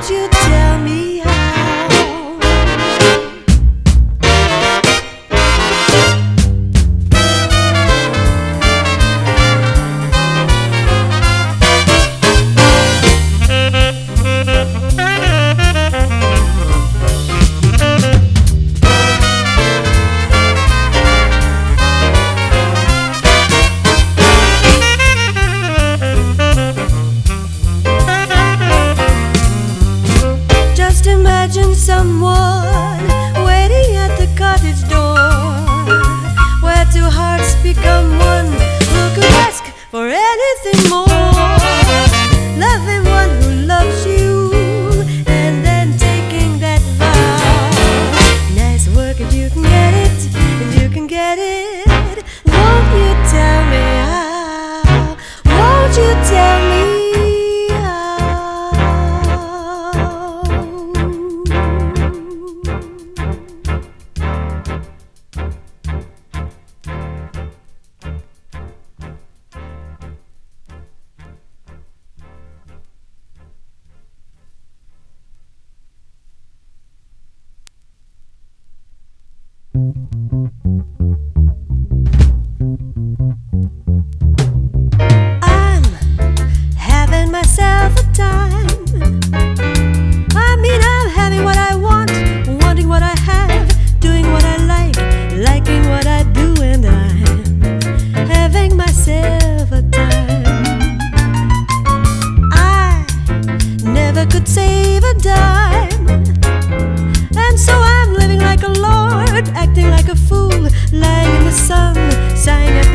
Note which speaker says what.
Speaker 1: Won't you tell me how? Imagine someone waiting at the cottage door, where two hearts become one. Who could ask for anything more? Loving one who loves you, and then taking that vow. Nice work if you can get it, if you can get it. Won't you tell me how? Won't you tell me? I'm having myself a time. I mean, I'm having what I want, wanting what I have, doing what I like, liking what I do, and I'm having myself a time. I never could save a dime, and so I'm living like a lord, acting like a fool, lying in the sun, sighing at